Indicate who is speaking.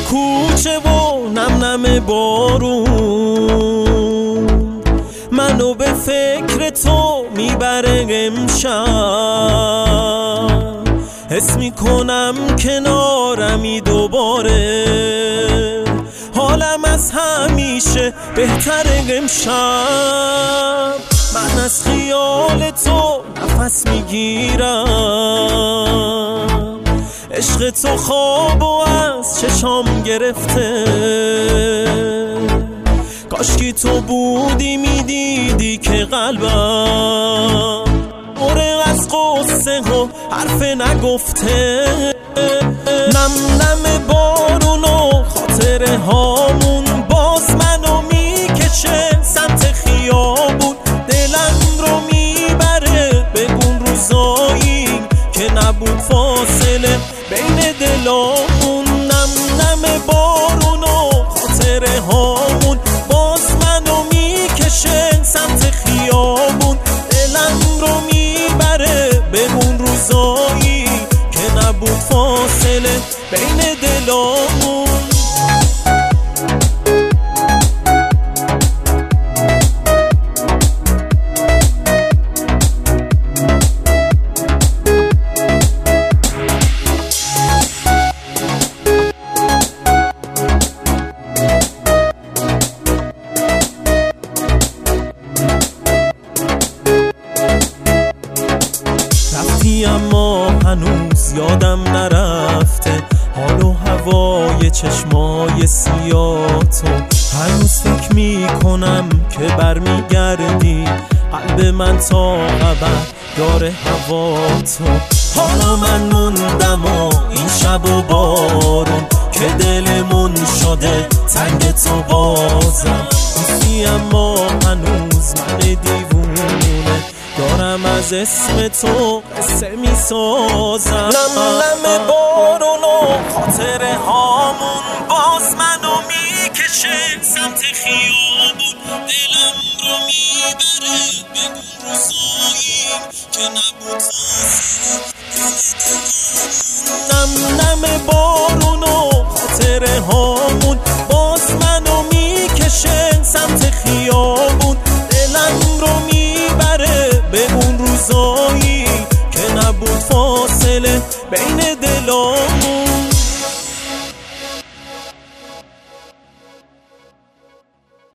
Speaker 1: کوچه و نم نم بارون منو به فکر تو میبره امشب. حس میکنم کنارمی دوباره، حالم از همیشه بهتره امشب. من از خیال تو نفس میگیرم، عشق تو خواب و از چشام گرفته. کاشکی تو بودی میدیدی که قلبم اوره از قصه و حرف نگفته. نم نم بارون و خاطره هامون باز منو میکشه سمت خیابون. دلم رو میبره بگون روزایی که نبود فاصله بین دلامون. نم نم بارون و خاطره هامون باز منو میکشه سمت خیابون. دلم رو میبره بگون روزایی که نبود فاصله بین دلامون. اما هنوز یادم نرفته حال و هوای چشمای سیاه تو. هنوز فکر میکنم که برمیگردی، قلب من تا ابد داره هوا تو. حالا من موندم و این شب و بارون که دلمون شده تنگ تو بازم. دوستی اما هنوز من دیوونه دارم از اسم تو قصه می سازم. نم نم بارون و خاطره هامون باز منو میکشه سمت خیابون. دلم رو میبره بگون روزایی که نبود فاصله. نم نم بارون و خاطره هامون باز منو میکشه سمت خیابون.